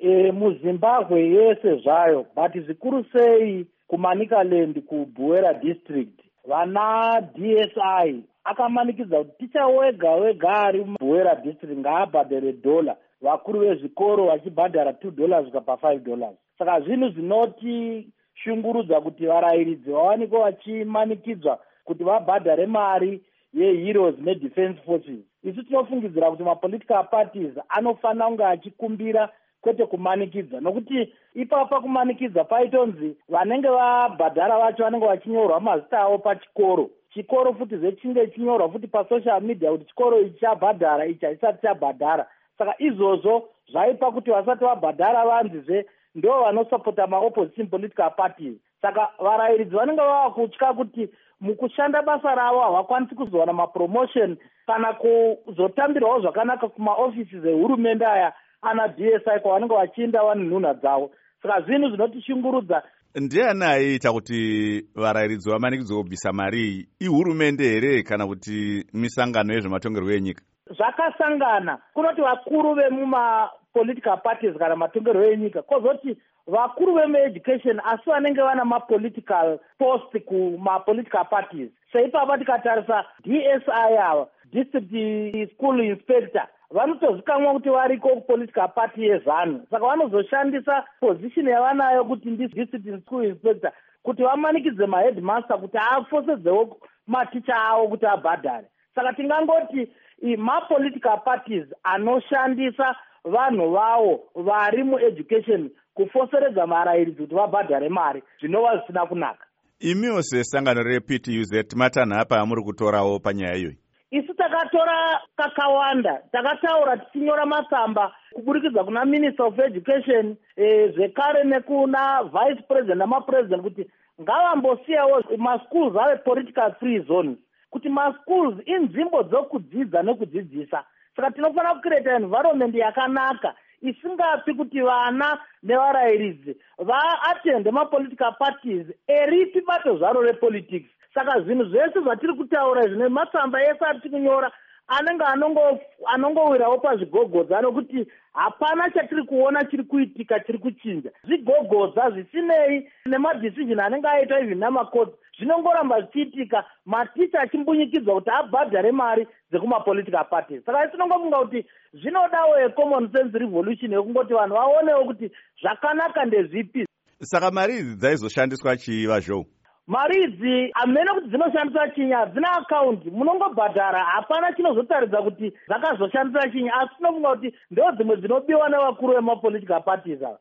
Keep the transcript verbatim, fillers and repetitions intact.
e, muZimbabwe yese zvayo, but zvikuru sei kuManicaland kuBuera district, vana D S I akamanikidza kuti ticha wega wega ari muBuera district ngaabhadhare dhola, vakuru vezvikoro vachibhadhara two dollars vikapa five dollars. Saka zvinhu zvinoti shungurudza kuti varayiridzi vawanikwa vachimanikidzwa kuti vabhadhare mari yeheroes nedefense forces. Isu tinofungidzira kuti mapolitical parties anofanira kunge achikumbira kwete kumanikidza, nokuti ipapa kumanikidza paitonzi vanenge vabhadhara vacho vanenge vachinyorwa mazita avo pachikoro, chikoro futi zvechinge chinyorwa futi pasocial media kuti chikoro ichi chabhadhara ichi hachisati chabhadhara. Saka izvozvo zvaipa kuti vasati vabhadhara vanzizve ndo vanosapota maopposition political parties. Saka varayiridzi vanenge vava kutya kuti mukushanda basa ravo havakwanisi kuzowana mapromotion kana kuzotambirwawo zvakanaka kumaofisi ehurumende aya ana D S I kwavanenge vachienda vane nhunha dzavo. Saka zvinhu zvinotishungurudza. Ndiani aiita kuti varayiridzi vamanikidzwe kubvisa mari? Ihurumende here kana kuti misangano yezvematongerwo enyika? Zvakasangana. Kunoti vakuru vemumapolitical parties kana matongerwo enyika, kozoti vakuru vemueducation asi vanenge vana mapolitical post kumapolitical parties. Seipapa tikatarisa D S I ava, district school inspector, vanotozikamwa kuti variko political party yeZANU. Saka vanozoshandisa position yavanayo kuti ndi district school inspector kuti vamanikidze maheadmaster kuti afosedzewo maticha avo kuti abhadhare. Saka tingangoti mapolitical parties anoshandisa vanhu vavo vari mueducation kufoseredza varayiridzi kuti vabhadhare mari, zvinova zvisina kunaka. Imiwo sesangano reP T U Z matanhapa paamuri kutorawo panyaya iyoyi? Isu takatora kakawanda, takataura tichinyora matsamba kuburikidza kuna Minister of Education, e, zvekare nekuna Vice President namaPresident kuti ngavambosiyawo maschools ave political free zones, kuti maschools inzvimbo dzokudzidza nekudzidzisa. Saka tinofanira kucreata environment yakanaka isingapi kuti vana nevarayiridzi vaatende mapolitical parties eripi bato zvaro repolitics. Saka zvinhu zvese zvatiri kutaura zvine matsamba ese atiri kunyora anenge anongowirawo pazvigogodza nokuti hapana chatiri kuona chiri kuitika chiri kuchinja. Zvigogodza zvisinei nemadecision anenge aitwa even namakoti zvinongoramba zvichiitika, maticha achimbunyikidzwa kuti abhadhare mari dzekumapolitical parties. Saka tinongofunga kuti zvinodawo ecommon sense revolution yekungoti vanhu vaonewo kuti zvakanaka ndezvipi. Saka mari idzi dzaizoshandiswa chiiva zvo? Mari idzi amene kuti dzinoshandiswa chinyi hadzina akaunti, munongobhadhara, hapana chinozotaridza kuti dzakazoshandiswa chinyi, asi tinofunga kuti ndo dzimwe dzinobiwa nevakuru vemapolitical parties ava.